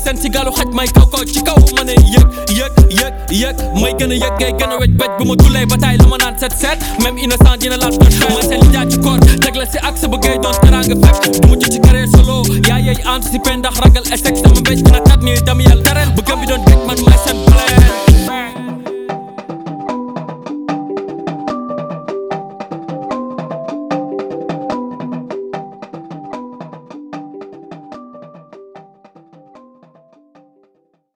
seen si galu xaj may kaw kaw ci kaw ma ne yëg may gën a yëg ngay gën a wej bej bu ma tulee bataay la ma naan set même innocent dina laal ko mooy seen li jaar ci koor teg la si axe ba ngay doon teranga fekk du mujj ci carrière solo yaa yeey anticiper ndax ragal échec sama mbéj dina tat nii dam yàlla tereel bu gëm bi doon teg man may seen plan